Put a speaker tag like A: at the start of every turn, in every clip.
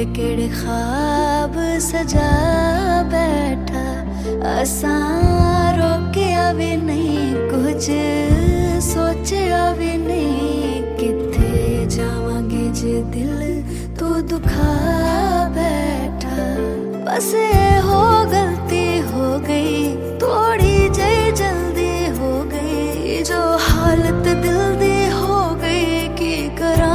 A: केड़े ख्वाब सजा बैठा असां रोकिया भी नहीं कुछ सोचिया भी नहीं किथे जावांगे जे दिल तू दुखा बैठा बस हो गलती हो गई थोड़ी जई जल्दी हो गई जो हालत दिल दी हो गई की करा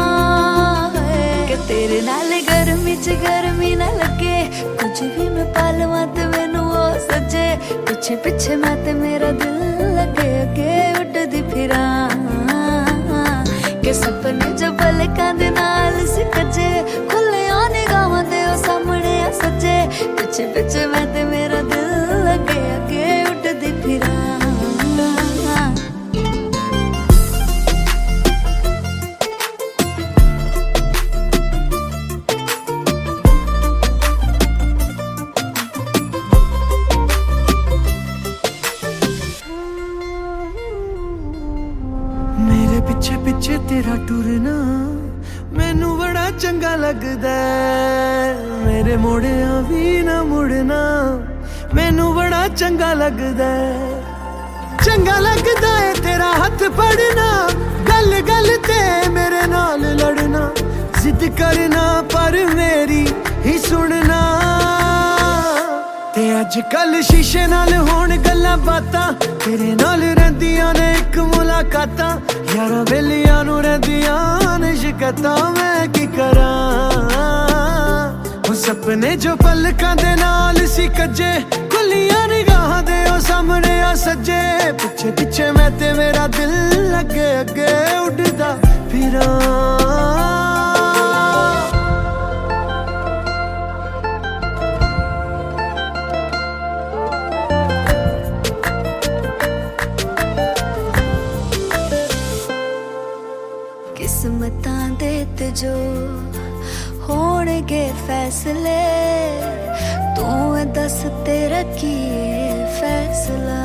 A: तेरे नाल गर्मी च गर्मी ना लगे कुछ भी मैं पालवा ते मैनू ओ सजे पिछे पिछे मैं ते मेरा दिल लगे अगे उड़दी फिरा के सपने जो पलकां दे नाल सिकजे खुले निगाहां दे ओ सामने आ सजे पिछे पिछे मैं ते मेरा दिल लगे अगे उड़दी फिरा
B: मेरे पिछे पिछे तेरा टुरना मैनू बड़ा चंगा लगदा मेरे मोड़िया भी ना मुड़ना मैनू बड़ा चंगा लगदा है तेरा हाथ फड़ना गल गल ते मेरे नाल लड़ना जिद करना पर मेरी ही सुनना ते अजकल शीशे नाल होण गल्लां बातां तेरे नाल रहिंदियां ने इक मुलाकातां यारां बेलियां नूं रहिंदियां ने शिकायतां मैं की करां हुण सपने जो पलकां दे नाल सी कजे खुलियां निगाहां दे ओ सामने आ सजे पिछे पिछे मैं ते मेरा दिल अगे अगे उड़दा फिरां
A: किस्मतां दे ते जो होणगे फैसले तू दस तेरा की फैसला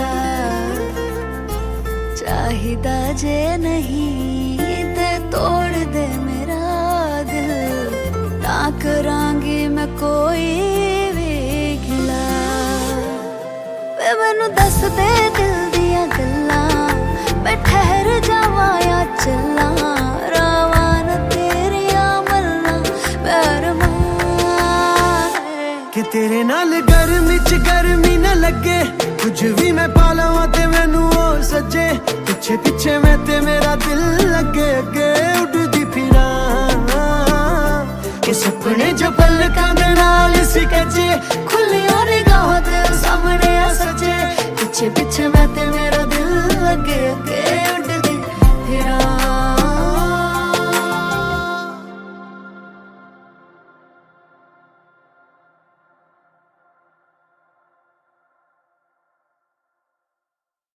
A: चाहिदा जे नहीं ते तोड़ दे मेरा दिल ना करांगी मैं कोई भी गिला वे मैनू दस दे दिल दियां गल्लां मैं ठहर जावां या चला रावान तेरिया मलना बैरमा
B: कि तेरे नाल गर्मी च गर्मी न लगे कुछ भी मैं पालवा ते मैनू ओ सजे पिछे पिछे मैं ते मेरा दिल लगे अगे उड़दी फिरा कि सपने जो पलकां दे नाल सी कजे खुलियां निगाहां दे सामने आ सजे पिछे पिछे मैं ते मेरा